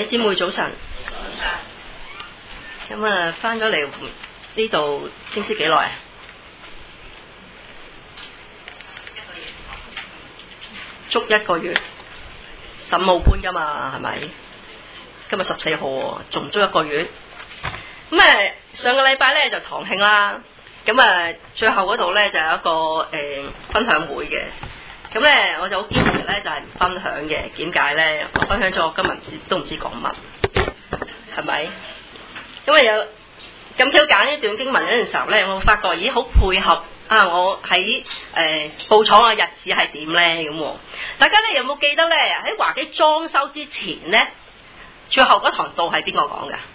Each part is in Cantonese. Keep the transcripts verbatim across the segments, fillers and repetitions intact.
弟兄姊妹早晨，咁啊翻咗嚟呢度，知唔知幾耐啊？足一個月，十五號搬噶嘛，係咪？今日十四號，仲足一個月。咁啊，上個禮拜咧就堂慶啦，咁啊最後嗰度咧就有一個誒、呃、分享會嘅。咁咧我就好堅持咧就係唔分享嘅，點解咧？我分享咗我今日都唔知講乜，係咪？因為有咁挑揀呢段經文嗰陣時候咧，我發覺咦好配合啊！我喺誒、呃、報廠嘅日子係點咧？咁大家咧有冇記得咧？喺華基裝修之前咧，最後嗰堂道係邊個講㗎？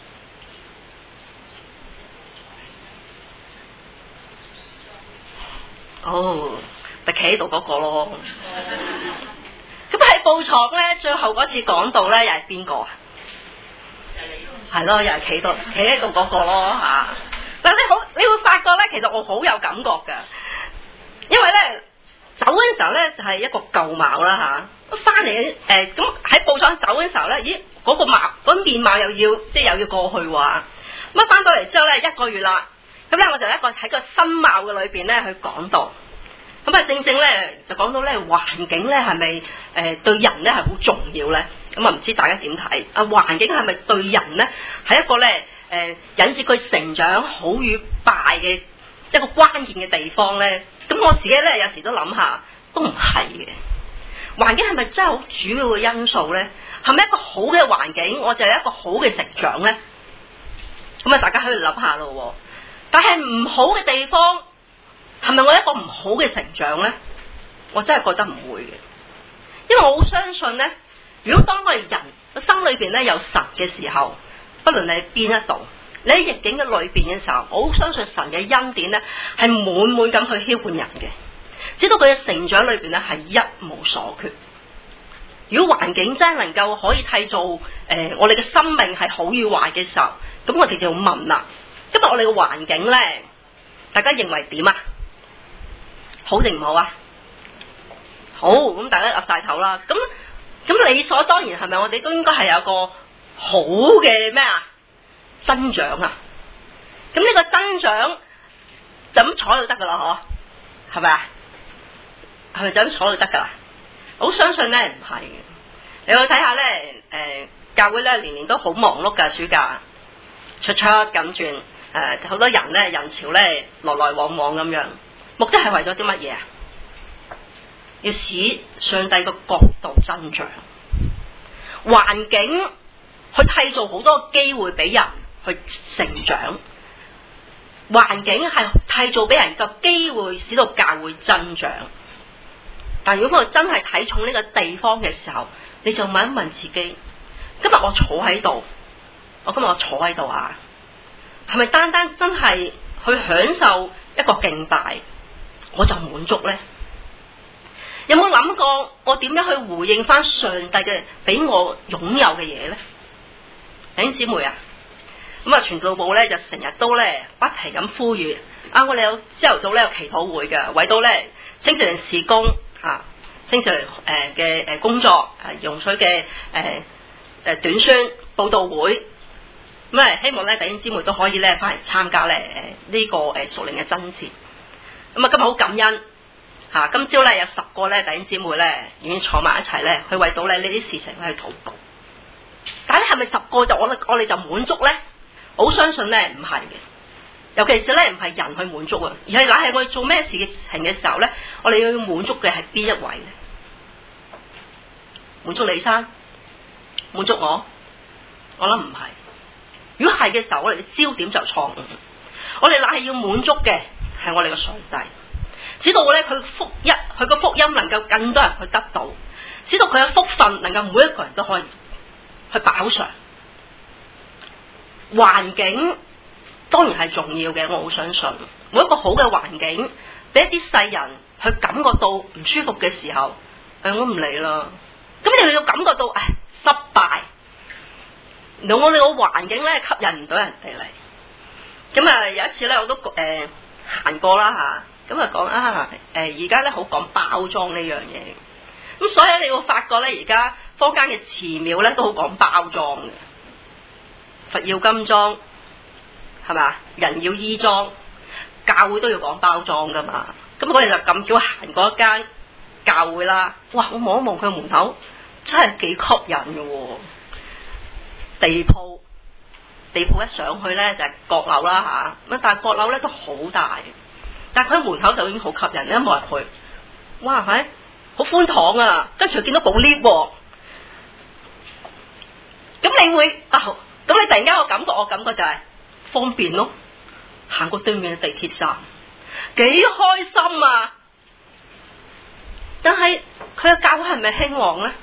哦。就企喺度嗰個咯，咁喺報廠咧，最後嗰次講道咧，又係邊個啊？係咯，又係企度企喺度嗰個咯嚇。但係你好，你會發覺咧，其實我好有感覺㗎，因為咧走嗰陣時候咧就係、是、一個舊貌啦嚇，翻嚟誒咁喺報廠走嗰陣時候咧，咦嗰、那個貌嗰、那個、面貌又要即係又要過去喎，咁一翻到嚟之後咧一個月啦，咁咧我就一個喺個新貌嘅裏邊咧去講道。咁啊，正正咧就講到咧環境咧係咪誒對人咧係好重要咧？咁啊，唔知大家點睇？啊，環境係咪對人咧係一個咧誒、呃、引致佢成長好與壞嘅一個關鍵嘅地方咧？咁我自己咧有時都諗下，都唔係嘅。環境係咪真係好主要嘅因素咧？係咪一個好嘅環境，我就有一個好嘅成長咧？咁啊，大家喺度諗下咯。但係唔好嘅地方，係咪我一個唔好嘅成長呢？我真係覺得唔會嘅，因為我好相信呢，如果當我哋人個心裏邊咧有神嘅時候，不論你喺邊一度，你喺逆境嘅裏邊嘅時候，我好相信神嘅恩典呢係滿滿咁去澆灌人嘅，直到佢嘅成長裏邊呢係一無所缺。如果環境真係能夠可以締造誒、呃、我哋嘅生命係好與壞嘅時候，咁我哋就要問啦，今日我哋嘅環境呢，大家認為點啊？好定唔好啊？好，咁大家岌晒頭啦。咁咁理所當然係咪我哋都應該係有個好嘅咩啊增長啊？咁呢個增長就咁坐就得噶啦，嗬？係咪啊？係咪就咁坐就得噶啦？我好相信咧唔係嘅。你去睇下咧，誒、呃、教會咧年年都好忙碌噶，暑假出出咁轉，誒、呃、好多人咧人潮咧來來往往咁樣。目的係為咗啲乜嘢啊？要使上帝嘅國度增長，環境去締造好多機會俾人去成長，環境係締造俾人嘅機會，使到教會增長。但如果我真係睇重呢個地方嘅時候，你就問一問自己：今日我坐喺度，我今日我坐喺度啊，係咪單單真係去享受一個敬拜？我就滿足呢？有冇諗過我點樣去回應翻上帝嘅俾我擁有嘅嘢呢？弟兄姊妹啊，咁啊傳道部咧就成日都咧不停咁呼籲啊！我哋有朝頭早咧有祈禱會嘅，為到咧青少年事工啊，青少年誒嘅誒工作誒用水嘅誒誒短宣報道會，咁啊希望咧弟兄姊妹都可以咧翻嚟參加咧誒呢個誒屬靈嘅爭戰。咁啊，今日好感恩嚇、啊！今朝咧有十個咧弟兄姊妹咧願意坐埋一齊咧，去為到咧呢啲事情去禱告。但係咧係咪十個就我我哋就滿足咧？我好相信咧唔係嘅，尤其是咧唔係人去滿足啊，而係乃係我哋做咩事情嘅時候咧，我哋要滿足嘅係邊一位咧？滿足李生？滿足我？我諗唔係。如果係嘅時候，我哋嘅焦點就錯誤。我哋乃係要滿足嘅係我哋嘅上帝，使到咧佢福音，佢個福音能夠更多人去得到，使到佢嘅福分能夠每一個人都可以去飽嘗。環境當然係重要嘅，我好相信每一個好嘅環境，俾一啲世人去感覺到唔舒服嘅時候，誒我唔理啦。咁你要感覺到誒失敗，我哋個環境咧吸引唔到人哋嚟。咁啊有一次咧我都誒。呃行過啦吓，咁啊講啊誒而家咧好講包裝呢樣嘢， 咁所以你會發覺咧，而家坊間嘅寺廟咧都好講包裝嘅，佛要金裝，係咪？人要衣裝，教會都要講包裝噶嘛。咁嗰日就咁巧行過一間教會啦，哇！我望一望佢門口，真係幾吸引嘅喎。地鋪，地鋪一上去咧就係閣樓啦嚇，咁但係閣樓咧都好大，但係佢喺門口就已經好吸引，你一望入去，哇係，好寬敞啊！跟住見到部 lift 喎，咁你會啊？咁你突然間個感覺，我感覺就係方便咯，行過對面嘅地鐵站，幾開心啊！但係佢嘅教會係咪興旺咧？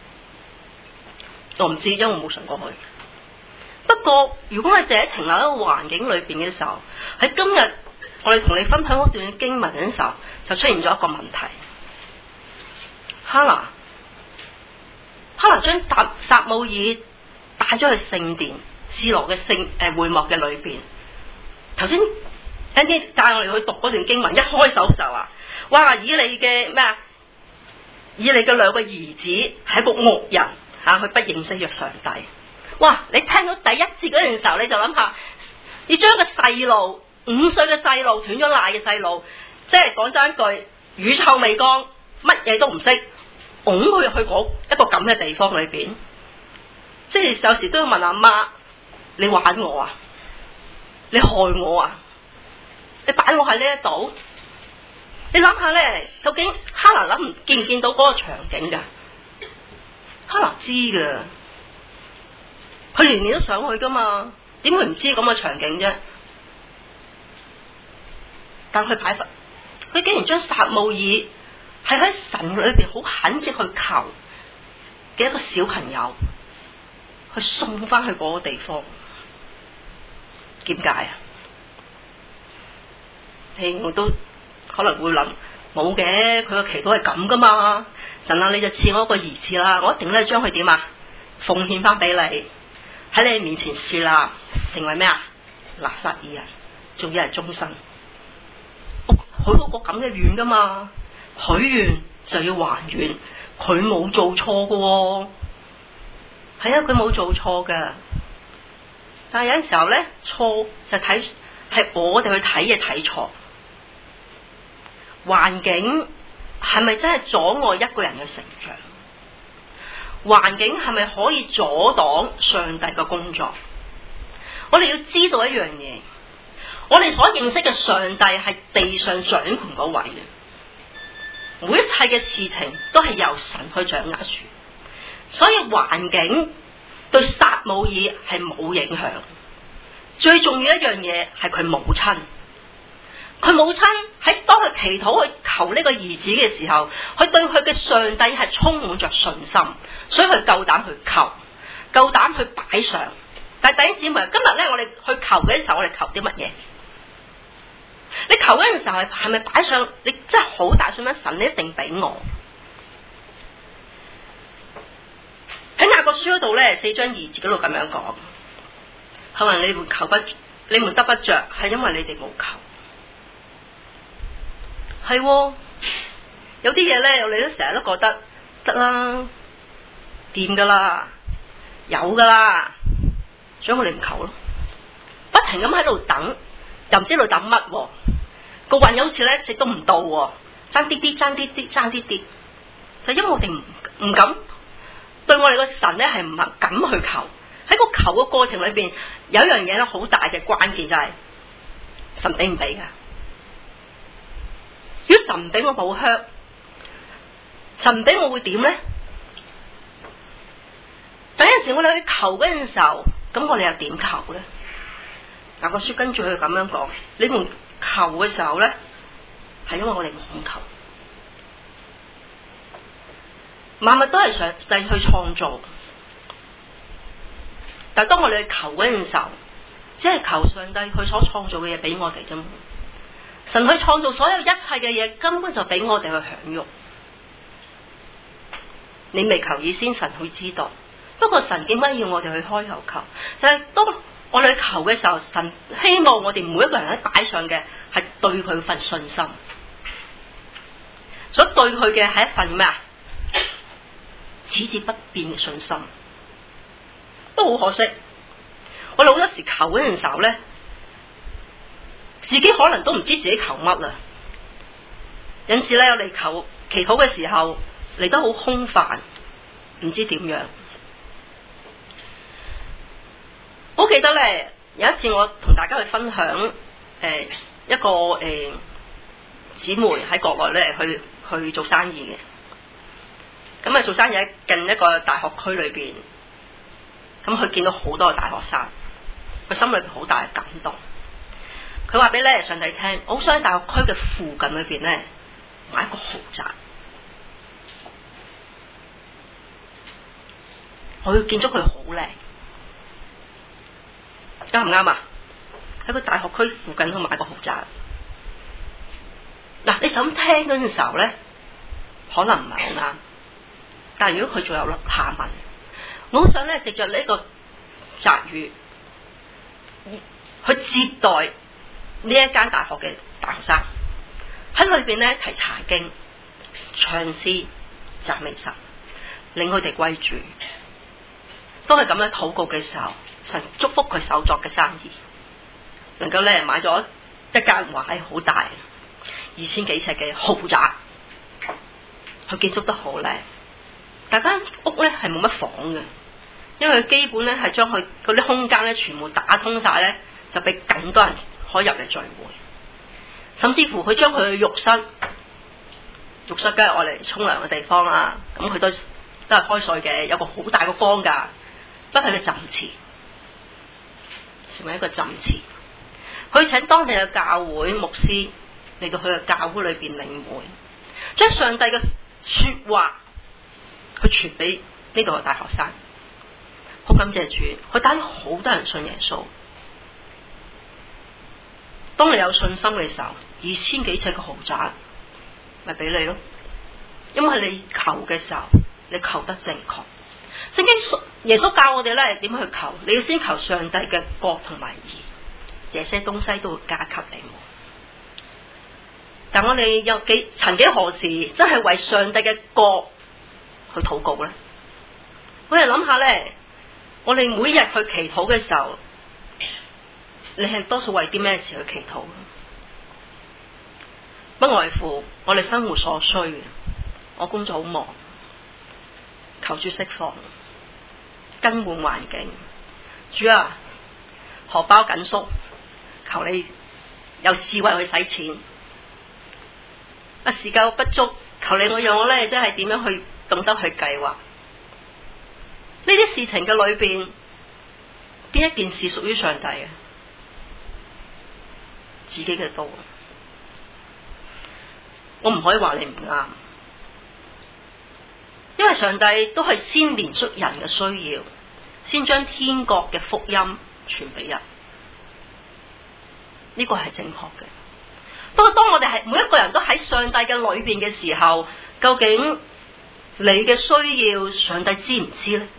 我唔知，因為我冇上過去。不過如果我哋淨係停留喺一個環境裏邊嘅時候，喺今日我哋同你分享嗰段經文嘅時候，就出現咗一個問題。哈拿，哈拿將撒撒母耳帶咗去聖殿，示羅嘅聖誒會幕嘅裏邊。頭先一啲帶我哋去讀嗰段經文，一開手就話：哇！以你嘅咩啊？以你嘅兩個兒子係一個惡人嚇，佢不認識約上帝。哇！你聽到第一節嗰陣時候，你就諗下，要將個細路五歲嘅細路斷咗奶嘅細路，即係講真一句，乳臭未乾，乜嘢都唔識，拱佢入去嗰一個咁嘅地方裏邊，即係有時都要問阿媽：你玩我啊？你害我啊？你擺我喺呢一度？你諗下咧，究竟哈拿諗唔見唔見到嗰個場景噶？哈拿知噶，佢年年都上去噶嘛，點會唔知咁嘅場景啫？但佢擺佛，佢竟然將撒母耳係喺神裏邊好懇切去求嘅一個小朋友，去送翻去嗰個地方，點解啊？誒，我都可能會諗，冇嘅，佢個祈禱係咁噶嘛。神啊，你就賜我一個兒子啦，我一定咧將佢點啊，奉獻翻俾你，喺你面前設立，成為咩啊？拿撒耳人，仲要係終身。許咗個咁嘅願噶嘛，許願就要還願，佢冇做錯噶喎。係啊，佢冇做錯噶。但係有陣時候咧，錯就睇係我哋去睇嘅睇錯。環境係咪真係阻礙一個人嘅成長？環境係咪可以阻擋上帝嘅工作？我哋要知道一樣嘢，我哋所認識嘅上帝係地上掌權嗰位嘅，每一切嘅事情都係由神去掌握住，所以環境對撒母耳係冇影響。最重要一樣嘢係佢母親。佢母親喺當佢祈禱去求呢個兒子嘅時候，佢對佢嘅上帝係充滿着信心，所以佢夠膽去求，夠膽去擺上。但係弟兄姊妹，今日咧我哋去求嘅時候，我哋求啲乜嘢？你求嗰陣時候係係咪擺上？你真係好大信心，神你一定俾我。喺雅各書嗰度咧，四章二節嗰度咁樣講，佢話你們求不，你們得不着，係因為你哋冇求。係、哦，有啲嘢咧，我哋都成日都覺得得啦，掂噶啦，有噶啦，所以我哋唔求咯，不停咁喺度等，又唔知道等乜、啊，個運好似咧一直都唔到、啊，爭啲啲，爭啲啲，爭啲啲，就因為我哋唔唔敢，對我哋個神咧係唔敢去求，喺個求嘅過程裏邊，有一樣嘢咧好大嘅關鍵就係、是、神俾唔俾噶。如果神唔俾我冇香，神唔俾我會點咧？但有陣時我哋去求嗰陣時候，咁我哋又點求咧？嗱，個書跟住佢咁樣講，你們求嘅時候咧，係因為我哋唔肯求，萬物都係上帝去創造，但係當我哋去求嗰陣時候，只係求上帝佢所創造嘅嘢俾我哋啫嘛。神去創造所有一切嘅嘢，根本就俾我哋去享用。你未求以先，神會知道。不過神點解要我哋去開口求？就係、是、當我哋去求嘅時候，神希望我哋每一個人喺擺上嘅係對佢份信心，所以對佢嘅係一份咩啊？ 始至不變嘅信心。都好可惜，我哋好多時求嗰陣時候咧，自己可能都唔知自己求乜啦。有時咧，我哋求祈禱嘅時候嚟得好空泛，唔知點樣。我記得咧，有一次我同大家去分享，誒、呃、一個誒姊、呃、妹喺國內咧去去做生意嘅，咁啊做生意喺近一個大學區裏邊，咁佢見到好多個大學生，佢心裏邊好大嘅感動。佢話俾咧上帝聽，我好想喺大學區嘅附近裏邊咧買一個豪宅，我要建築佢好靚。啱唔啱啊？喺個大學區附近去買個豪宅。嗱，你就咁聽嗰陣時候咧，可能唔係好啱。但係如果佢仲有下文，我好想咧藉着呢個宅宇去接待呢一間大學嘅大學生，喺裏邊咧提查經、唱詩、讚美神，令佢哋歸主。都係咁樣禱告嘅時候，神祝福佢手作嘅生意，能夠咧買咗一間話係好大二千幾尺嘅豪宅，佢建築得好靚。但間屋咧係冇乜房嘅，因為佢基本咧係將佢嗰啲空間咧全部打通晒咧，就俾更多人可以入嚟聚會。甚至乎佢將佢嘅浴室，浴室梗係愛嚟沖涼嘅地方啦。咁佢都都係開水嘅，有個好大個缸噶。不係個浸池，成為一個浸池。佢請當地嘅教會牧師嚟到佢嘅教會裏邊領會，將上帝嘅說話去傳俾呢度嘅大學生。好感謝主，佢帶咗好多人信耶穌。當你有信心嘅時候，二千幾尺嘅豪宅咪俾你咯，因為你求嘅時候，你求得正確。聖經耶穌教我哋咧點去求，你要先求上帝嘅國同埋義，這些東西都會加給你們。但我哋有幾曾幾何時真係為上帝嘅國去禱告咧？我哋諗下咧，我哋每日去祈禱嘅時候，你係多數為啲咩事去祈禱？不外乎我哋生活所需嘅。我工作好忙，求主釋放，更換環境。主啊，荷包緊縮，求你有智慧去使錢。啊，時間不足，求你我讓我咧，即係點樣去懂得去計劃。呢啲事情嘅裏邊，邊一件事屬於上帝嘅？自己嘅多。我唔可以話你唔啱，因為上帝都係先憐恤人嘅需要，先將天國嘅福音傳俾人，呢個係正確嘅。不過當我哋係每一個人都喺上帝嘅裏邊嘅時候，究竟你嘅需要上帝知唔知呢？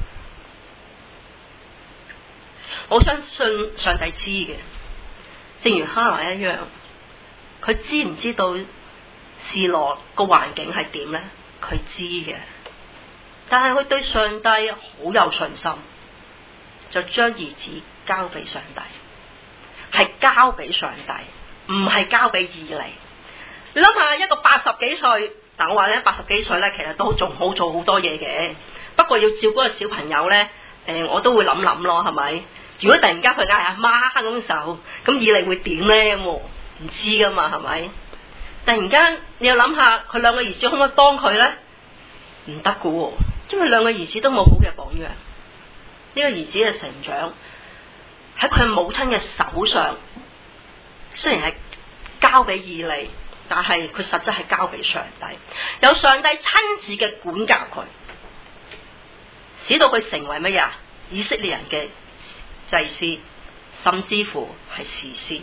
我相信上帝知嘅，正如哈拿一樣，佢知唔知道示羅個環境係點呢？佢知嘅，但係佢對上帝好有信心，就將兒子交俾上帝，係交俾上帝，唔係交俾以利。你諗下，一個八十幾歲，但我話咧，八十幾歲咧，其實都仲好做好多嘢嘅。不過要照顧個小朋友咧，誒、呃，我都會諗諗咯，係咪？如果突然間佢嗌阿媽嗰種時候，咁以利會點咧？唔知噶嘛，係咪？突然間你又諗下，佢兩個兒子可唔可以幫佢咧？唔得噶，因為兩個兒子都冇好嘅榜樣。呢、這個兒子嘅成長喺佢母親嘅手上，雖然係交俾以利，但係佢實質係交俾上帝，有上帝親自嘅管教佢，使到佢成為乜嘢？以色列人嘅祭司，甚至乎係士師。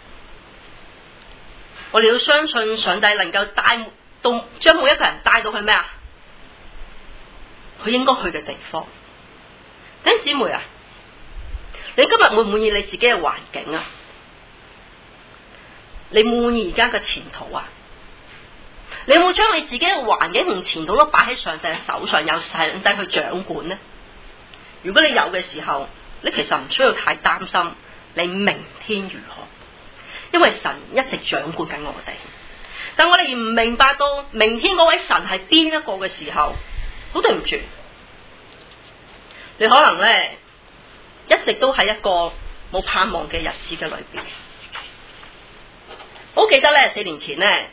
我哋要相信上帝能夠帶到將每一個人帶到去咩啊？佢應該去嘅地方。弟兄姊妹啊，你今日滿唔滿意你自己嘅環境啊？你滿唔滿意而家嘅前途啊？ 你有冇將你自己嘅環境同前途都擺喺上帝嘅手上，由上帝去掌管呢？如果你有嘅時候，你其實唔需要太擔心你明天如何，因為神一直掌管緊我哋。但我哋唔明白到明天嗰位神係邊一個嘅時候，好對唔住，你可能咧一直都喺一個冇盼望嘅日子嘅裏邊。我好記得咧，四年前咧，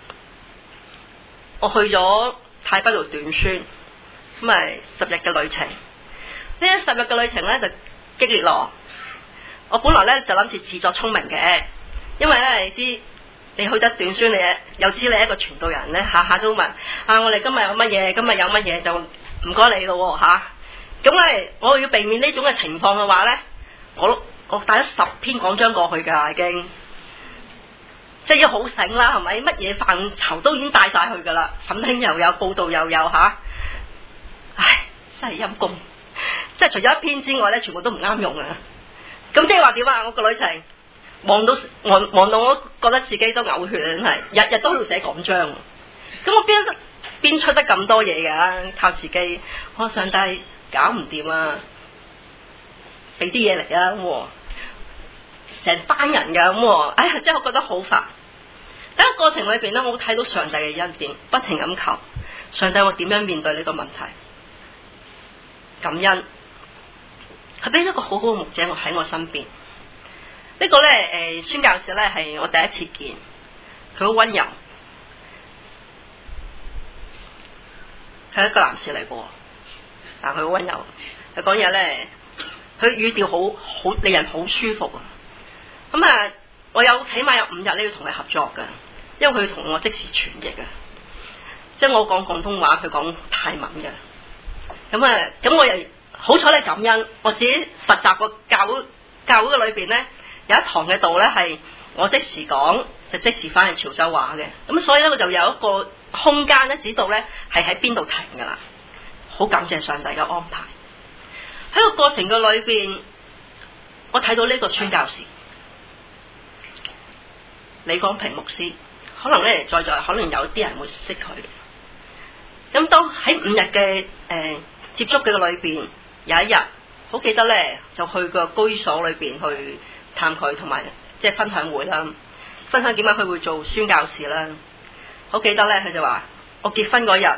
我去咗泰北度短宣，咁咪十日嘅旅程。呢十日嘅旅程咧就激烈咯。我本來咧就諗住自作聰明嘅，因為咧你知你去得短宣，你又知你係一個傳道人咧，下下都問啊，我哋今日有乜嘢，今日有乜嘢就唔該你咯吓。咁咧我要避免呢種嘅情況嘅話咧，我我帶咗十篇講章過去噶，已經即係要好醒啦，係咪？乜嘢範疇都已經帶晒去噶啦，奮興又有，報道又有吓。唉，真係陰功，即係除咗一篇之外咧，全部都唔啱用啊！咁即係話點啊？我個旅程望到望望到，我覺得自己都嘔血啊！真係日日都喺度寫講章，咁我邊邊出得咁多嘢噶？靠自己，我上帝搞唔掂啊！俾啲嘢嚟啊！咁成班人噶咁，哎呀，真係我覺得好煩。喺個過程裏邊咧，我睇到上帝嘅恩典，不停咁求上帝，我點樣面對呢個問題？感恩，佢俾咗個好好嘅牧者我喺我身邊。這個、呢個咧誒，宣教士咧係我第一次見，佢好溫柔，係一個男士嚟嘅，但佢好溫柔，佢講嘢咧，佢語調好好令人好舒服啊！咁啊，我有起碼有五日咧要同佢合作噶，因為佢同我即時傳譯啊，即係我講廣東話，佢講泰文嘅。咁啊，咁我又好彩咧感恩，我自己實習個教會教會嘅裏邊咧，有一堂嘅道咧係我即時講，就即時翻去潮州話嘅。咁所以咧我就有一個空間咧，指導咧係喺邊度停噶啦。好感謝上帝嘅安排。喺個過程嘅裏邊，我睇到呢個宣教士李光平牧師，可能咧在座可能有啲人會識佢。咁當喺五日嘅誒、呃、接觸嘅裏邊，有一日好記得咧，就去個居所裏邊去探佢，同埋即係分享會啦，分享點解佢會做宣教士啦。好記得咧，佢就話我結婚嗰日，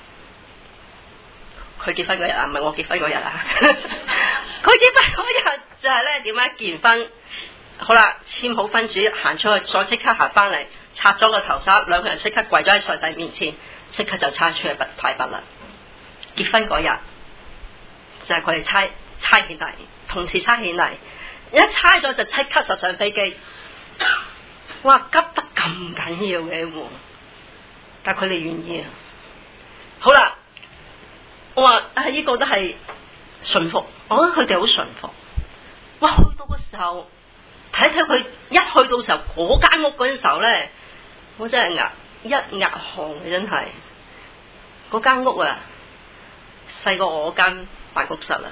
佢結婚嗰日啊，唔係我結婚嗰日啊，佢結婚嗰日就係咧點解結完婚，好啦，簽好婚紙，行出去，再即刻行翻嚟，拆咗個頭紗，兩個人即刻跪咗喺上帝面前。即刻就差出去泰北啦！結婚嗰日就係佢哋差差遣嚟，同時差遣嚟，一差咗就即刻就上飛機。哇！急得咁緊要嘅，但係佢哋願意啊！好啦，我話啊呢個都係順服，我覺得佢哋好順服。哇！去到嘅時候睇睇佢一去到時候嗰間屋嗰陣時候咧，我真係壓一額汗嘅，真係嗰間屋啊，細過我間辦公室啦。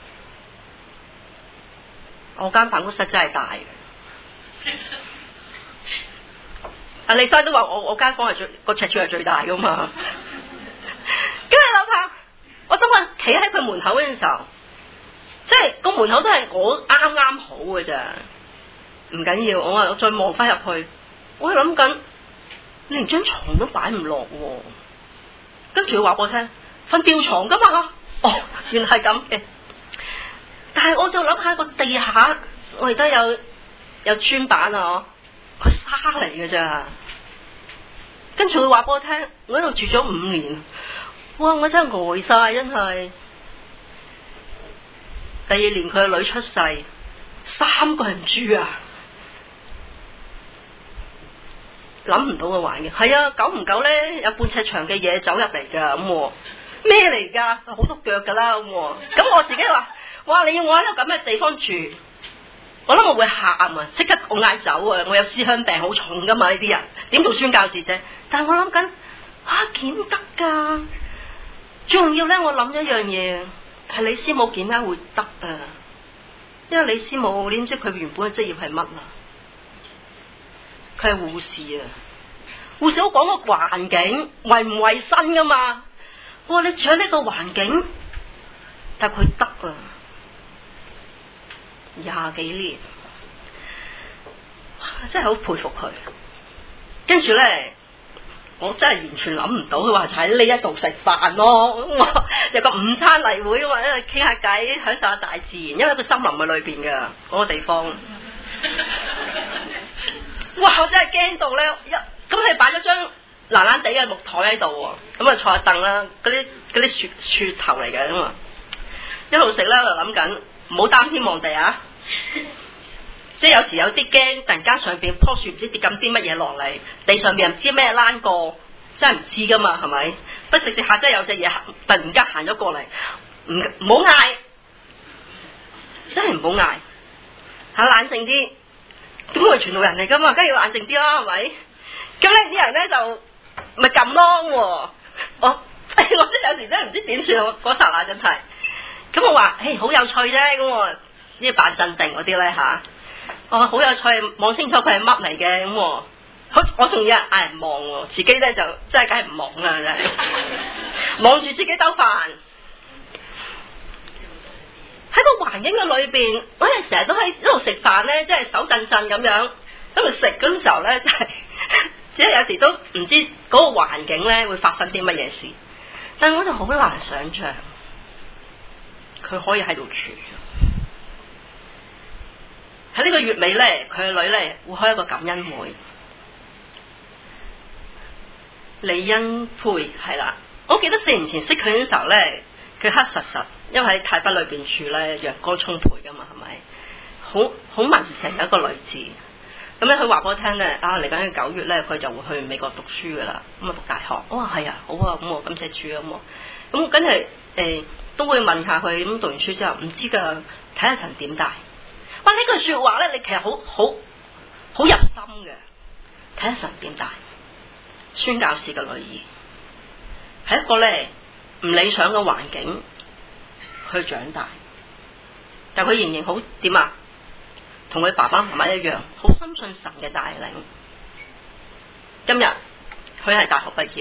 我間辦公室真係大嘅。阿李生都話我我間房係最個尺寸係最大噶嘛。咁你諗下，我今日企喺佢門口嗰陣時候，即係個門口都係我啱啱好嘅咋，唔緊要。我話我再望翻入去，我係諗緊。你連張床都擺唔落，跟住佢話我聽瞓吊床噶嘛？哦，原來係咁嘅。但係我就諗下個地下，我而家有有磚板啊，佢沙嚟嘅咋？跟住佢話俾我聽，我喺度住咗五年，哇！我真係呆晒，真係。第二年佢個女出世，三個人住啊！諗唔到嘅環境，係啊，久唔久咧有半尺長嘅嘢走入嚟噶，咁咩嚟噶？好多腳噶啦，咁咁我自己話，哇！你要我喺度咁嘅地方住，我諗我會喊啊，即刻我嗌走啊！我有思鄉病好重噶嘛，呢啲人點做宣教士啫？但係我諗緊啊，點得噶？最重要咧，我諗一樣嘢係李師母點解會得啊？因為李師母，你唔知佢原本嘅職業係乜啊？佢係護士啊！ 護士好講個環境衛唔衛生噶嘛。我話你住喺呢個環境，但係佢得啊，廿幾年，真係好佩服佢。跟住咧，我真係完全諗唔到，佢話就喺呢一度食飯咯。我有個午餐例會，或者傾下偈，享受下大自然，因為個森林嘅裏邊嘅嗰個地方。哇！我真係驚到咧，一咁佢擺咗張爛爛地嘅木台喺度，咁啊坐下凳啦，嗰啲嗰啲雪雪頭嚟嘅咁啊，一路食啦，就諗緊唔好擔天望地啊！即係有時有啲驚，突然間上邊棵樹唔知跌緊啲乜嘢落嚟，地上邊唔知咩躝過，真係唔知噶嘛，係咪？不食食下真係有隻嘢突然間行咗過嚟，唔唔好嗌，真係唔好嗌，吓冷靜啲。咁佢係傳道人嚟噶嘛，梗係要冷靜啲啦，係咪？咁咧啲人咧就咪撳咯，我我真係有時真係唔知點算，嗰剎那真係。咁我話，誒好有趣啫，咁我呢扮鎮定嗰啲咧吓。我話好有趣，望清楚佢係乜嚟嘅咁，我我仲要嗌人望，自己咧就真係梗係唔望啦，真係望住自己兜飯。喺個環境嘅裏邊，我哋成日都喺一度食飯咧，即係手震震咁樣，喺度食嗰陣時候咧，真係即係有時都唔知嗰個環境咧會發生啲乜嘢事，但係我就好難想象佢可以喺度住。喺呢個月尾咧，佢個女咧會開一個感恩會。李恩佩係啦，我記得四年前識佢嘅時候咧，佢黑實實，因為喺泰北裏邊住咧，陽光充沛噶嘛，係咪？好好文靜一個女子。咁咧，佢話俾我聽咧，啊嚟緊嘅九月咧，佢就會去美國讀書噶啦，咁啊讀大學。我話係啊，好啊，咁我感謝主啊，咁我咁跟住誒都會問下佢，咁讀完書之後唔知噶，睇下神點帶。哇！呢句說話咧，你其實好好好入心嘅，睇下神點帶。宣教士嘅女兒，係一個咧唔理想嘅環境去長大，但佢仍然好點啊？同佢爸爸媽媽一樣，好深信神嘅帶領。今日佢係大學畢業，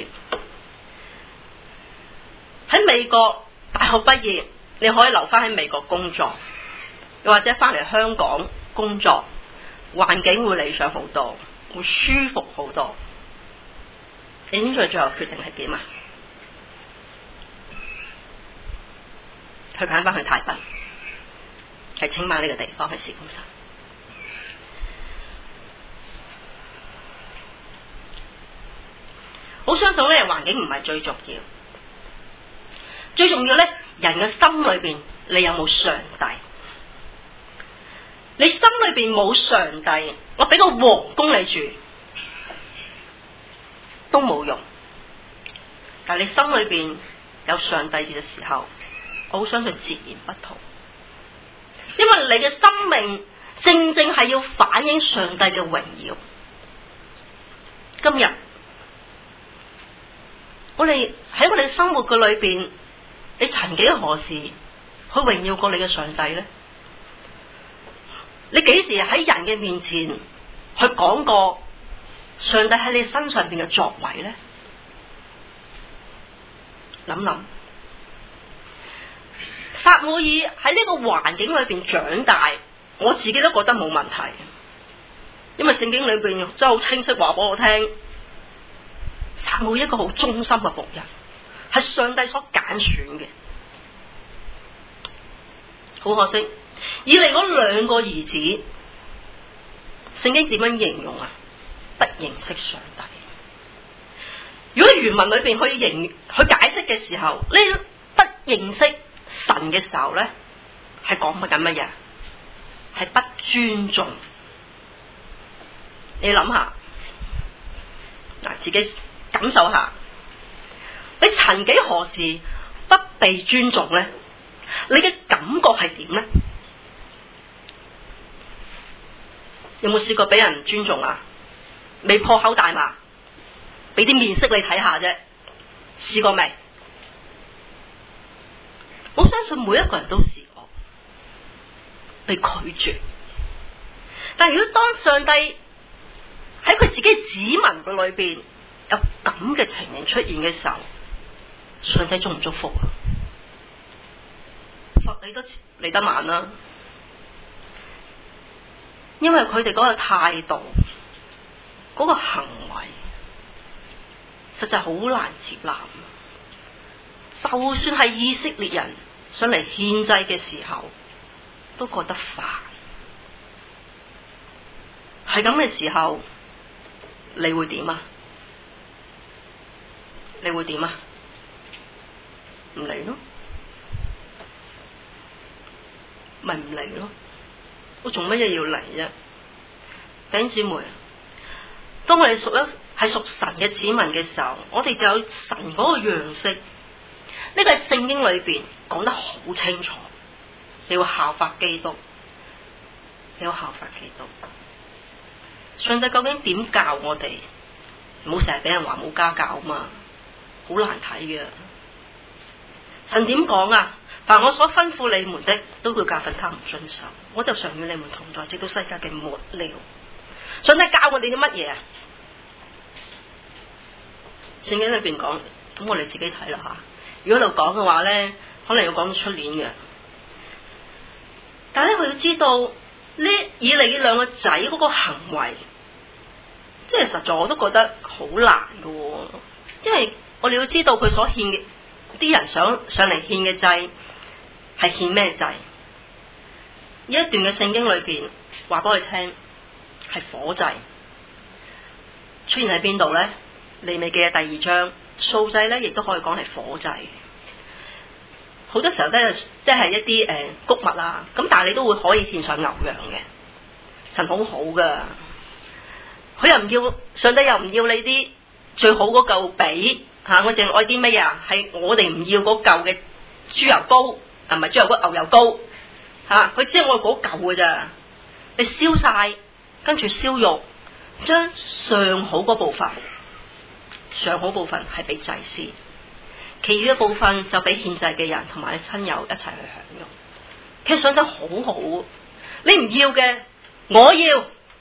喺美國大學畢業，你可以留翻喺美國工作，又或者翻嚟香港工作，環境會理想好多，會舒服好多。你知佢最後決定係點啊？佢揀翻去泰北，係清邁呢個地方去事工神。好相信咧，環境唔係最重要，最重要咧，人嘅心裏邊你有冇上帝？你心裏邊冇上帝，我俾個皇宮你住都冇用。但係你心裏邊有上帝嘅時候，我好相信截然不同。因為你嘅生命正正係要反映上帝嘅榮耀。今日我哋喺我哋嘅生活嘅裏邊，你曾幾何時去榮耀過你嘅上帝呢？你幾時喺人嘅面前去講過上帝喺你身上邊嘅作為呢？諗諗，撒母耳喺呢個環境裏邊長大，我自己都覺得冇問題，因為聖經裏邊真係好清晰話俾我聽，撒母耳一個好忠心嘅僕人，係上帝所揀選嘅。好可惜，以嚟嗰兩個兒子，聖經點樣形容啊？不認識上帝。如果原文裏邊去形去解釋嘅時候，呢不認識神嘅時候咧，係講緊乜嘢？係不尊重。你諗下，嗱，自己感受下，你曾幾何時不被尊重咧？你嘅感覺係點咧？有冇試過俾人唔尊重啊？未破口大罵，俾啲面色你睇下啫，試過未？我相信每一個人都試過被拒絕。但係如果當上帝喺佢自己子民嘅裏邊有咁嘅情形出現嘅時候，上帝祝唔祝福啊？罰你都嚟得慢啦，因為佢哋嗰個態度、嗰、嗰個行為，實在好難接納。就算係以色列人上嚟獻祭嘅時候，都覺得煩。係咁嘅時候，你會點啊？你會點啊？唔嚟咯，咪唔嚟咯。我做乜嘢要嚟啫？弟兄姊妹，當我哋屬一係屬神嘅子民嘅時候，我哋就有神嗰個樣式。呢個係聖經裏邊講得好清楚，你要效法基督，你要效法基督。上帝究竟點教我哋？唔好成日俾人話冇家教啊嘛，好難睇嘅。神點講啊？凡我所吩咐你們的，都會教訓他們遵守。我就常與你們同在，直到世界嘅末了。上帝教我哋啲乜嘢啊？聖經裏邊講，咁我哋自己睇啦吓。如果喺度講嘅話咧，可能要講到出年嘅。但係咧，我要知道呢以利呢兩個仔嗰個行為，即係實在我都覺得好難嘅，因為我哋要知道佢所獻嘅啲人想上嚟獻嘅祭係獻咩祭？呢一段嘅聖經裏邊話俾我哋聽係火祭，出現喺邊度咧？利未記嘅第二章。素祭咧，亦都可以講係火祭。好多時候咧，即係一啲誒穀物啊，咁但係你都會可以獻上牛羊嘅。神好好噶，佢又唔要，上帝又唔要你啲最好嗰嚿髀吓，我淨愛啲乜嘢？係我哋唔要嗰嚿嘅豬油膏，同埋豬油膏牛油膏吓，佢只係愛嗰嚿噶咋。你燒晒，跟住燒肉，將上好嗰部分。上好部分係俾祭司，其餘嘅部分就俾獻祭嘅人同埋親友一齊去享用。其實上得好好，你唔要嘅我要，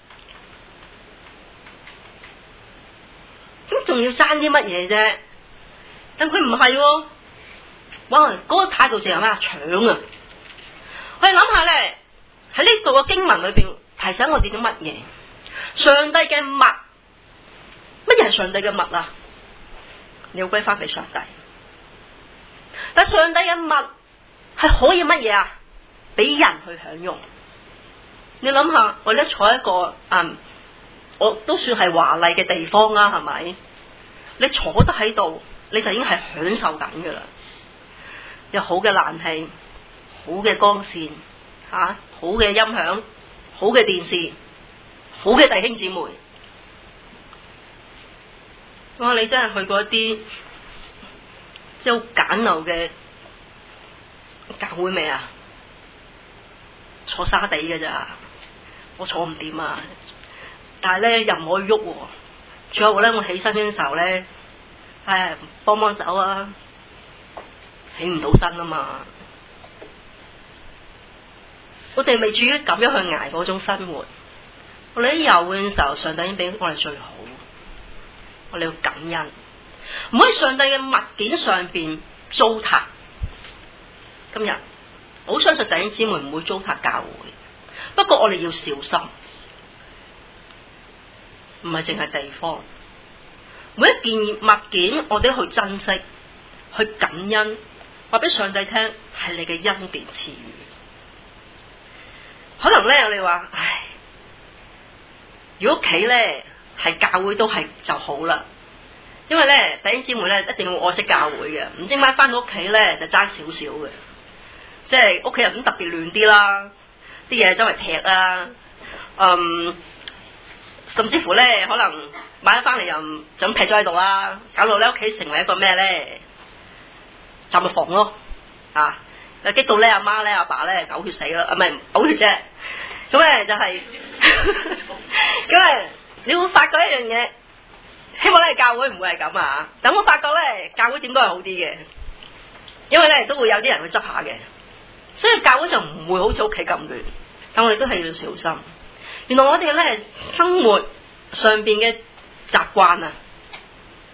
咁仲要爭啲乜嘢啫？但佢唔係，哇！嗰、那個態度就係咩啊？搶啊！我哋諗下咧，喺呢度嘅經文裏邊提醒我哋啲乜嘢？上帝嘅物，乜嘢係上帝嘅物啊？你要歸翻俾上帝，但上帝嘅物係可以乜嘢啊？俾人去享用。你諗下，我哋坐一個嗯，我都算係華麗嘅地方啦，係咪？你坐得喺度，你就已經係享受緊噶啦。有好嘅冷氣，好嘅光線，吓、啊，好嘅音響，好嘅電視，好嘅弟兄姊妹。哇！你真係去過一啲即係好簡陋嘅教會未啊？坐沙地嘅咋，我坐唔掂啊！但係咧又唔可以喐喎。最後咧，我起身嘅時候咧，唉，幫幫手啊！起唔到身啊嘛！我哋未至於咁樣去捱嗰種生活。我哋喺有嘅時候，上帝已經俾我哋最好。我哋要感恩，唔可以上帝嘅物件上邊糟蹋。今日我好相信弟兄姊妹唔會糟蹋教會，不過我哋要小心，唔係淨係地方，每一件物件我哋去珍惜、去感恩，話俾上帝聽係你嘅恩典賜予。可能咧，我哋話，唉，如果屋企咧。係教會都係就好啦，因為咧弟兄姊妹咧一定要愛惜教會嘅，唔知點解翻到屋企咧就爭少少嘅，即係屋企人咁特別亂啲啦，啲嘢周圍踢啦，嗯，甚至乎咧可能買咗翻嚟又就咁劈咗喺度啦，搞到咧屋企成為一個咩咧，雜物房咯，啊，就激到咧阿媽咧阿爸咧嘔血死啦，啊唔係嘔血啫，咁咧就係、是，咁咧。你會發覺一樣嘢，希望咧教會唔會係咁啊！但我發覺咧教會點都係好啲嘅，因為咧都會有啲人去執下嘅，所以教會就唔會好似屋企咁亂。但我哋都係要小心。原來我哋咧生活上邊嘅習慣啊，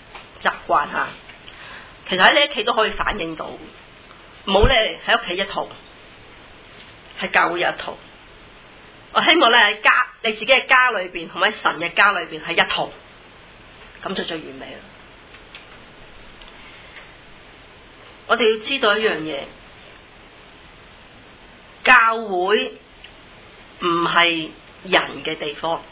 習慣嚇，其實喺你屋企都可以反映到，冇咧喺屋企一套，喺教會有一套。我希望咧喺家你自己嘅家裏邊，同埋神嘅家裏邊係一套，咁就最完美啦。我哋要知道一樣嘢，教會唔係人嘅地方，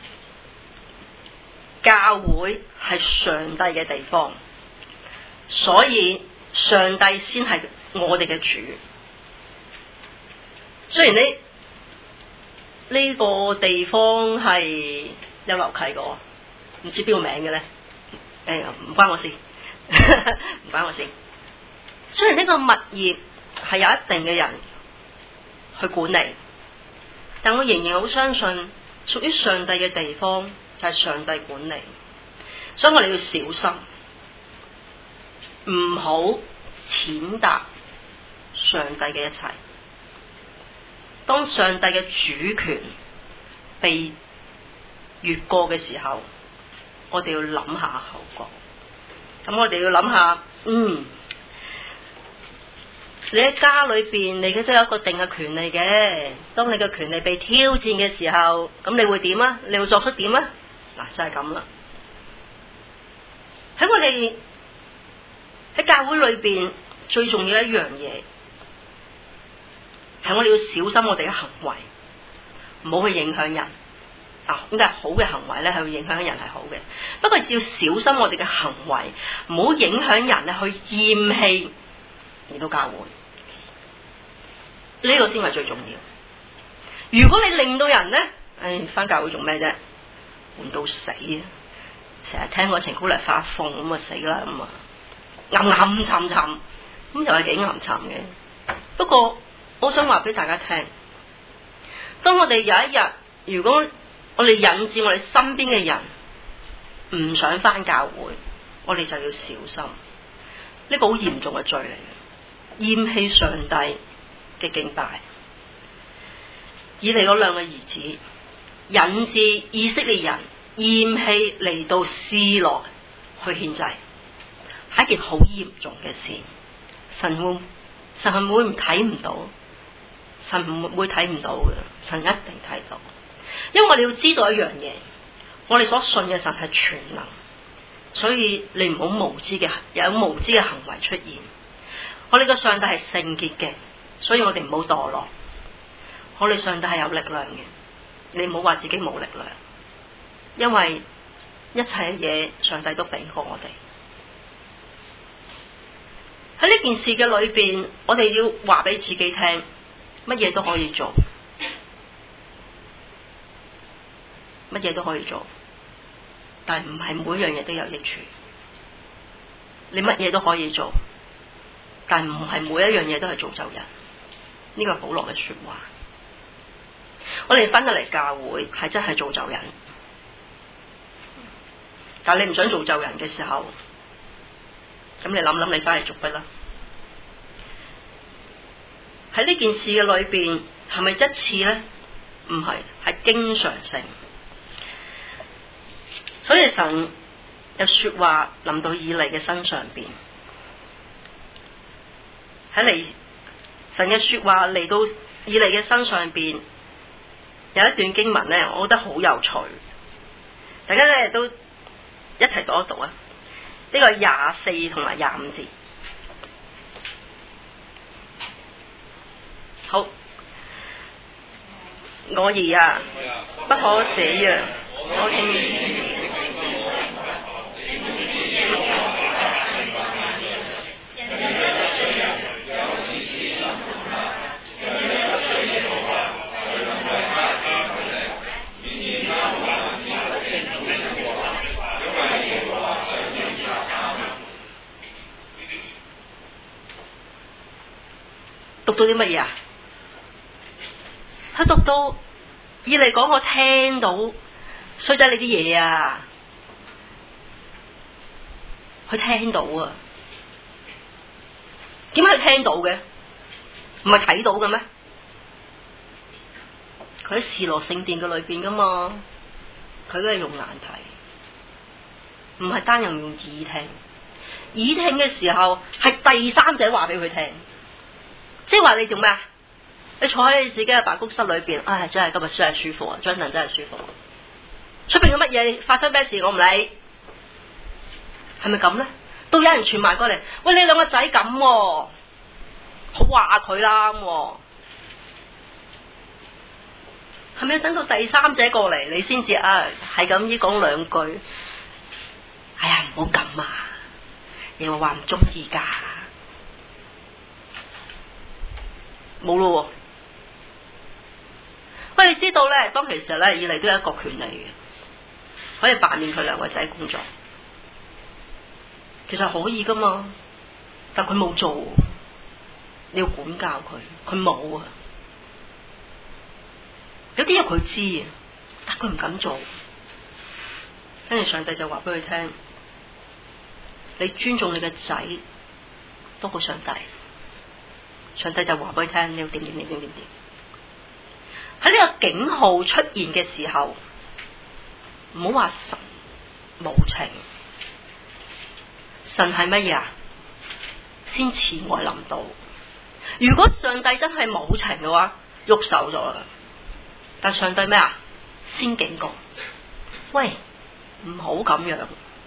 教會係上帝嘅地方，所以上帝先係我哋嘅主。雖然呢呢個地方係有樓契嘅，唔知邊個名嘅咧？誒、哎，唔關我事，唔關我事。雖然呢個物業係有一定嘅人去管理，但我仍然好相信屬於上帝嘅地方就係上帝管理，所以我哋要小心，唔好踐踏上帝嘅一切。當上帝嘅主權被越過嘅時候，我哋要諗下後果。咁我哋要諗下，嗯，你喺家裏邊，你嘅都有一個定嘅權利嘅。當你嘅權利被挑戰嘅時候，咁你會點啊？你會作出點啊？嗱，就係咁啦。喺我哋喺教會裏邊，最重要一樣嘢，係我哋要小心我哋嘅行為，唔好去影響人。啊，應該係好嘅行為咧，係會影響人係好嘅。不過要小心我哋嘅行為，唔好影響人咧去厭棄嚟到教會。呢個先係最重要。如果你令到人咧，唉，返教會做咩啫？悶到死啊！成日聽個情姑嚟發瘋咁啊，死啦咁啊，暗暗沉沉，咁又係幾暗沉嘅。不過我想話俾大家聽，當我哋有一日，如果我哋引致我哋身邊嘅人唔想返教會，我哋就要小心，呢個好嚴重嘅罪嚟嘅，厭棄上帝嘅敬拜。以利嗰兩個兒子引致以色列人厭棄嚟到示羅去獻祭，係一件好嚴重嘅事。神會神係會唔睇唔到？神唔會睇唔到嘅，神一定睇到。因為我哋要知道一樣嘢，我哋所信嘅神係全能，所以你唔好無知嘅有無知嘅行為出現。我哋嘅上帝係聖潔嘅，所以我哋唔好墮落。我哋上帝係有力量嘅，你唔好話自己冇力量，因為一切嘢上帝都俾過我哋。喺呢件事嘅裏邊，我哋要話俾自己聽，乜嘢都可以做。乜嘢都可以做，但係唔係每樣嘢都有益處。你乜嘢都可以做，但係唔係每一樣嘢都係造就人。呢個係保羅嘅說話。我哋翻得嚟教會係真係造就人，但係你唔想造就人嘅時候，咁你諗諗你翻嚟做乜啦？喺呢件事嘅裏邊，係咪一次呢？唔係，係經常性。所以神有說話臨到以利嘅身上邊，喺嚟神嘅說話嚟到以利嘅身上邊，有一段經文咧，我覺得好有趣，大家咧都一齊讀一讀啊！呢個廿四同埋廿五節，好，我兒啊，不可這樣，我聽。讀到啲乜嘢啊？佢讀到以利講，我聽到衰仔你啲嘢啊，佢聽到啊。點解佢聽到嘅？唔係睇到嘅咩？佢喺示羅聖殿嘅裏邊噶嘛，佢都係用眼睇，唔係單用用耳聽。 耳聽嘅時候係第三者話俾佢聽，即係話你做咩啊？你坐喺你自己嘅辦公室裏邊，唉、哎，真係今日真係舒服啊，張凳真係舒服。出邊有乜嘢發生咩事我唔理，係咪咁咧？都有人傳埋過嚟，喂，你兩個仔咁、啊，好話佢啦，係咪要等到第三者過嚟你先至啊？係咁依講兩句，哎呀唔好咁啊！你話話唔中意噶，冇咯。喂，你知道咧，當其實咧，以嚟都有一個權利嘅，可以罷免佢兩個仔工作。其實可以噶嘛，但佢冇做，你要管教佢，佢冇啊。有啲嘢佢知啊，但佢唔敢做。跟住上帝就話俾佢聽：你尊重你嘅仔多過上帝。上帝就話俾佢聽：你要點點點點點點。喺呢個警號出現嘅時候，唔好話神無情，神係乜嘢啊？先慈愛臨到。如果上帝真係冇情嘅話，喐手咗啦。但上帝咩啊？先警告，喂，唔好咁樣。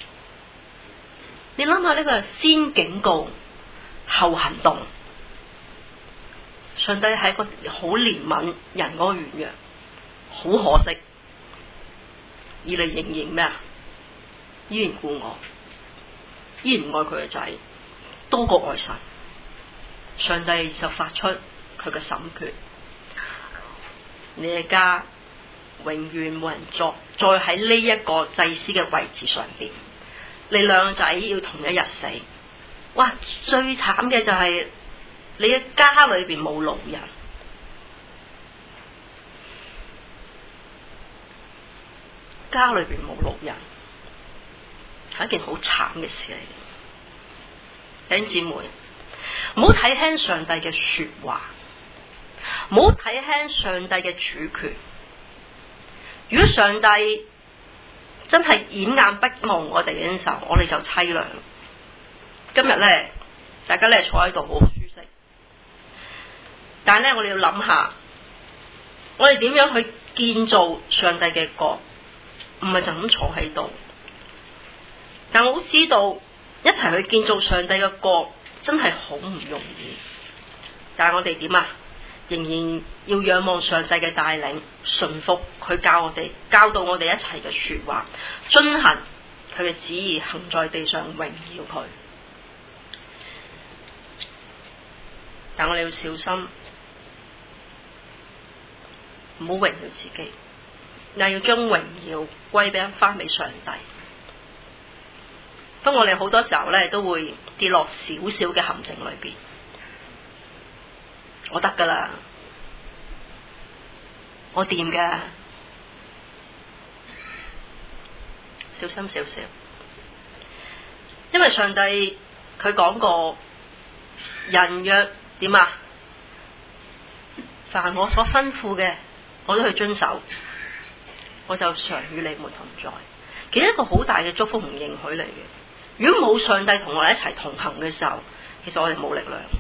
你諗下呢個先警告後行動。上帝係一個好憐憫人嗰個軟弱，好可惜，而你仍然咩啊？依然顧我，依然愛佢嘅仔，多過愛神。上帝就發出佢嘅審決，你嘅家永遠冇人作再喺呢一個祭司嘅位置上邊。你兩個仔要同一日死。哇！最慘嘅就係、是。你嘅家裏邊冇老人，家裏邊冇老人，係一件好慘嘅事嚟。弟兄姊妹，唔好睇輕上帝嘅說話，唔好睇輕上帝嘅主權。如果上帝真係掩眼不望我哋嘅時候，我哋就淒涼。今日咧，大家咧坐喺度好舒適。但係咧，我哋要諗下，我哋點樣去建造上帝嘅國，唔係就咁坐喺度。但我好知道，一齊去建造上帝嘅國，真係好唔容易。但係我哋點啊？仍然要仰望上帝嘅帶領，順服佢教我哋，教導我哋一齊嘅說話，遵行佢嘅旨意，行在地上榮耀佢。但我哋要小心。唔好榮耀自己，但要將榮耀歸俾翻俾上帝。不過我哋好多時候咧都會跌落少少嘅陷阱裏邊。我得噶啦，我掂噶，小心少少。因為上帝佢講過，人若點啊，凡我所吩咐嘅，我都去遵守，我就常與你們同在。其實一個好大嘅祝福同應許嚟嘅。如果冇上帝同我哋一齊同行嘅時候，其實我哋冇力量。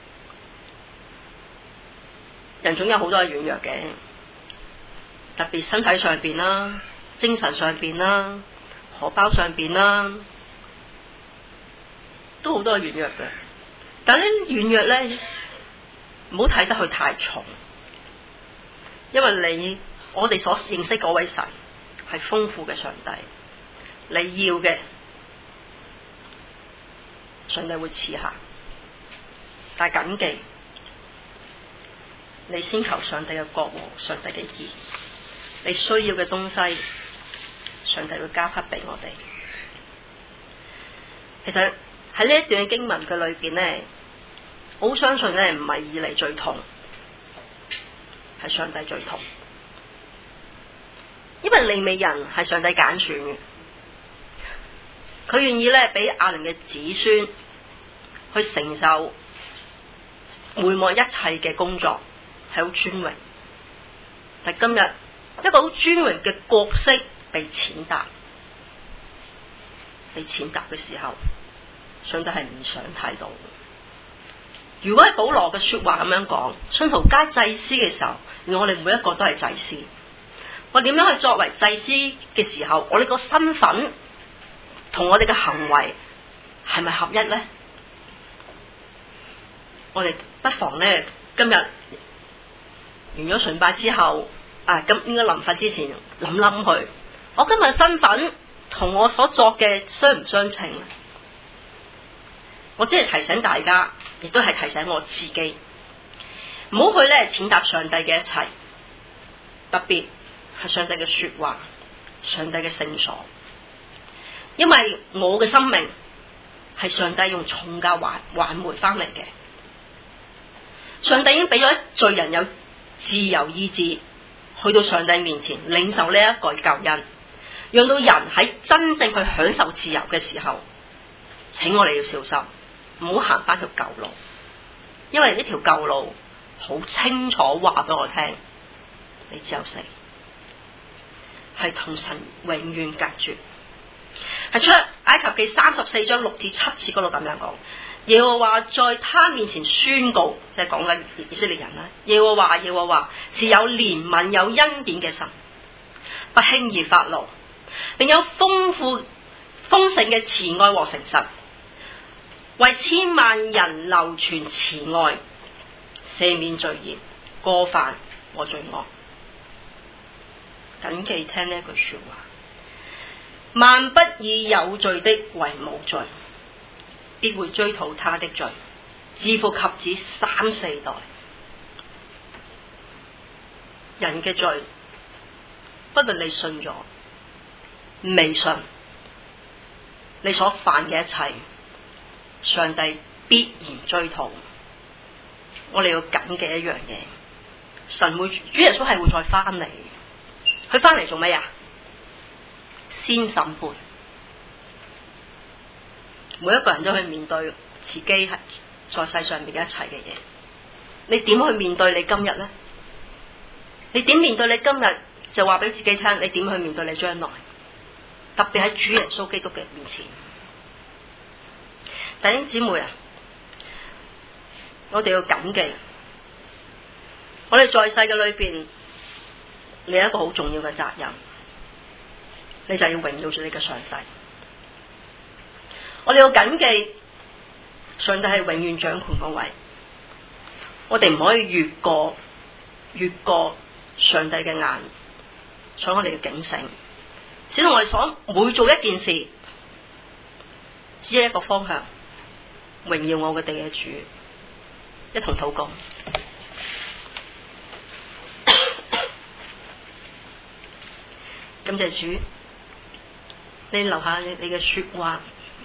人總有好多嘅軟弱嘅，特別身體上邊啦、精神上邊啦、荷包上邊啦，都好多嘅軟弱嘅。但係呢軟弱咧，唔好睇得佢太重。因為你我哋所認識嗰位神係豐富嘅上帝，你要嘅上帝會賜下，但係謹記，你先求上帝嘅國和上帝嘅義，你需要嘅東西，上帝會加給俾我哋。其實喺呢一段經文嘅裏邊咧，我好相信咧唔係以利最痛。係上帝最痛，因為利未人係上帝揀選嘅，佢願意咧俾亞倫嘅子孫去承受會幕一切嘅工作，係好尊榮。但今日一個好尊榮嘅角色被踐踏，被踐踏嘅時候， 上帝係唔想睇到。如果係保羅嘅說話咁樣講，信徒皆祭司嘅時候，而我哋每一個都係祭司，我點樣去作為祭司嘅時候，我哋個身份同我哋嘅行為係咪合一呢？我哋不妨呢，今日完咗崇拜之後，啊，咁應該臨瞓之前諗諗佢，我今日嘅身份同我所作嘅相唔相稱？我只係提醒大家，亦都係提醒我自己，唔好去咧踐踏上帝嘅一切，特別係上帝嘅說話、上帝嘅聖所，因為我嘅生命係上帝用重價還還回翻嚟嘅。上帝已經俾咗罪人有自由意志，去到上帝面前領受呢一個救恩，讓到人喺真正去享受自由嘅時候，請我哋要小心，唔好行翻條舊路，因為呢條舊路好清楚話俾我聽，你只有死，係同神永遠隔絕。係出埃及記三十四章六至七節嗰度咁樣講，耶和華在他面前宣告，即係講緊以色列人啦。耶和華耶和華是有憐憫有恩典嘅神，不輕易發怒，並有豐富豐盛嘅慈愛和誠實，為千萬人流傳慈愛，赦免罪孽過犯和罪惡。謹記聽呢一句說話，萬不以有罪的為無罪，必會追討他的罪，自父及子三四代。人嘅罪，不論你信咗未信，你所犯嘅一切，上帝必然追討。我哋要緊記一樣嘢，神會，主耶穌係會再翻嚟，佢翻嚟做咩啊？先審判，每一個人都去面對自己係在世上面嘅一切嘅嘢。你點去面對你今日呢？你點面對你今日？就話俾自己聽，你點去面對你將來？特別喺主耶穌基督嘅面前。弟兄姊妹啊，我哋要謹記，我哋在世嘅裏邊，你有一個好重要嘅責任，你就要榮耀住你嘅上帝。我哋要謹記，上帝係永遠掌權嗰位，我哋唔可以越過越過上帝嘅眼，所以我哋要警醒，使到我哋所每做一件事，只係一個方向，榮耀我嘅地嘅主。一同禱告。感謝主，你留下你你嘅說話，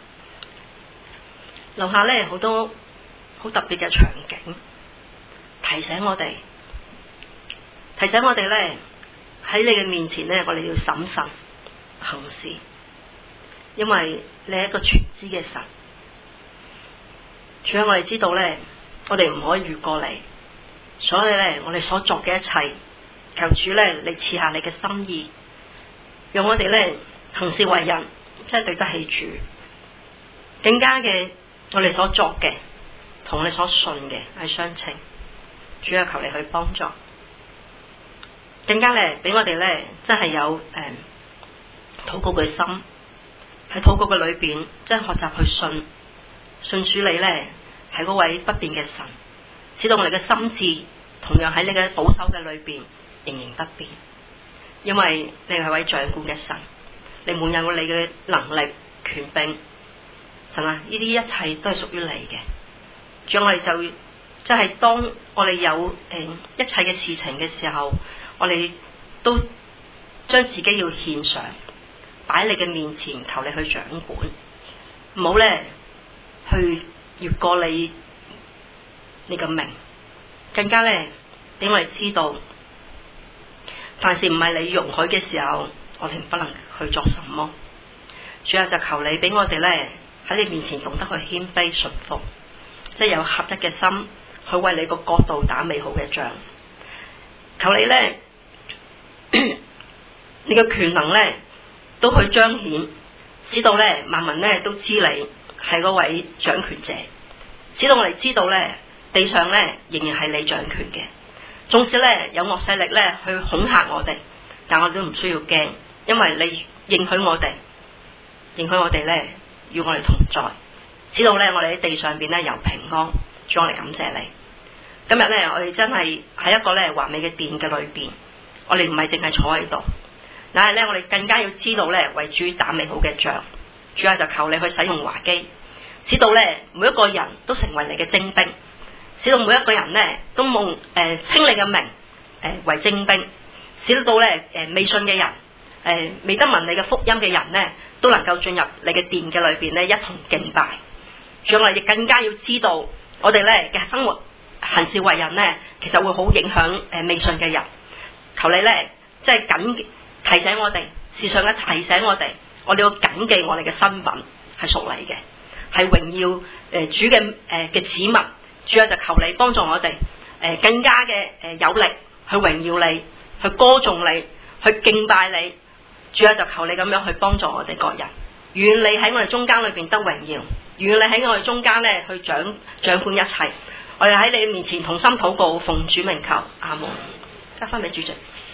留下咧好多好特別嘅場景，提醒我哋，提醒我哋咧喺你嘅面前咧，我哋要審慎行事，因為你係一個全知嘅神。主啊，我哋知道咧，我哋唔可以越過你，所以咧，我哋所作嘅一切，求主咧，你賜下你嘅心意，讓我哋咧行事為人，真係對得起主。更加嘅，我哋所作嘅，同我哋所信嘅係相稱。主啊，求你去幫助，更加咧，俾我哋咧，真係有誒禱告嘅心，喺禱告嘅裏邊，真係學習去信。信主你咧係嗰位不變嘅神，使到我哋嘅心智同樣喺你嘅保守嘅裏邊仍然不變，因為你係位掌管嘅神，你滿有你嘅能力權柄。神啊，呢啲一切都係屬於你嘅。主，我哋就即係、就是、當我哋有誒、呃、一切嘅事情嘅時候，我哋都將自己要獻上，擺喺你嘅面前，求你去掌管，唔好咧去越過你你嘅名，更加咧俾我哋知道，凡事唔係你容許嘅時候，我哋不能去做什麼。主啊，就求你俾我哋咧喺你面前懂得去謙卑順服，即係有合一嘅心去為你個國度打美好嘅仗。求你咧，你嘅權能咧都去彰顯，使到咧萬民咧都知你係嗰位掌權者，使到我哋知道咧，地上咧仍然係你掌權嘅。縱使咧有惡勢力咧去恐嚇我哋，但我哋都唔需要驚，因為你應許我哋，應許我哋咧與我哋同在，知道咧我哋喺地上邊咧有平安。主，我哋感謝你。今日咧我哋真係喺一個咧華美嘅殿嘅裏邊，我哋唔係淨係坐喺度，但係咧我哋更加要知道咧為主打美好嘅仗。主啊，就求你去使用華基，使到咧每一個人都成為你嘅精兵，使到每一個人咧都蒙誒、呃、稱你嘅名誒、呃、為精兵，使到咧誒、呃、未信嘅人誒、呃、未得聞你嘅福音嘅人咧都能夠進入你嘅殿嘅裏邊咧一同敬拜。主，我哋亦更加要知道我哋咧嘅生活行事為人咧，其實會好影響誒、呃、未信嘅人。求你咧即係緊提醒我哋，時常嘅提醒我哋。我哋要謹記我哋嘅身份係屬你嘅，係榮耀誒、呃、主嘅誒嘅子民。主啊，就求你幫助我哋誒、呃、更加嘅誒、呃、有力去榮耀你，去歌頌你，去敬拜你。主啊，就求你咁樣去幫助我哋各人，願你喺我哋中間裏邊得榮耀，願你喺我哋中間咧去掌掌管一切。我哋喺你面前同心禱告，奉主名求，阿門。交翻俾主席。